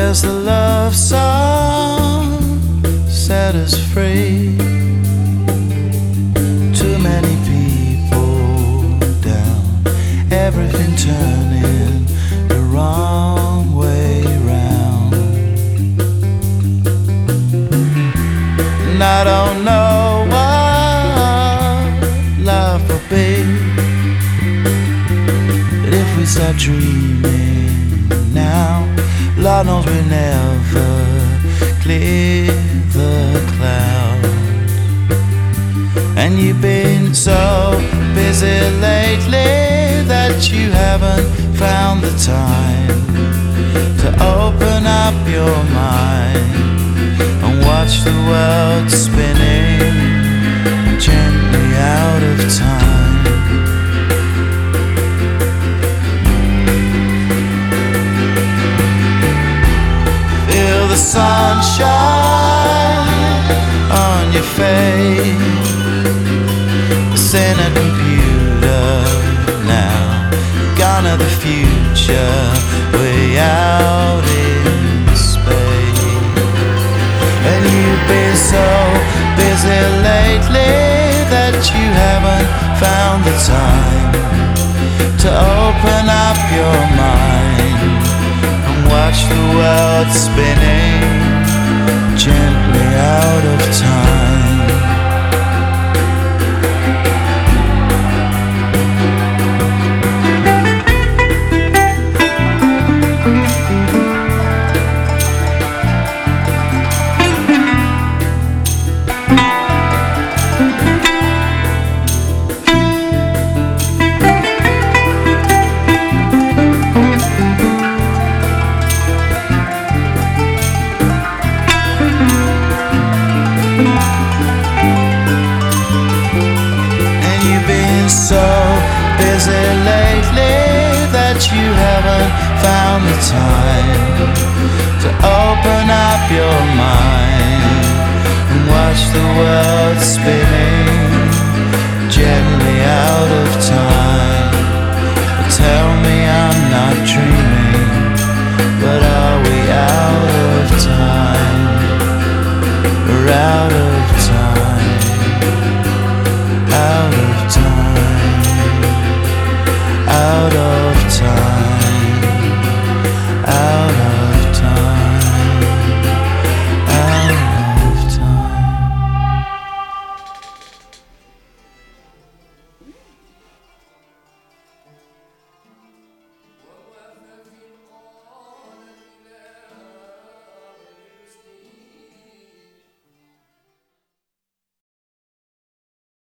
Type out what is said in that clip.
Has the love song set us free? Too many people down, everything turning the wrong way round. And I don't know what life will be, but if we start dreaming now, Lord knows we'll never clear the clouds. And you've been so busy lately that you haven't found the time to open up your mind and watch the world spinning gently out of time. The sunshine on your face, it's in a computer now, gone to the future, way out in space. And you've been so busy lately that you haven't found the time to open up your mind, watch the world spinning gently out of time. So busy lately that you haven't found the time to open up your mind and watch the world spinning gently out of time.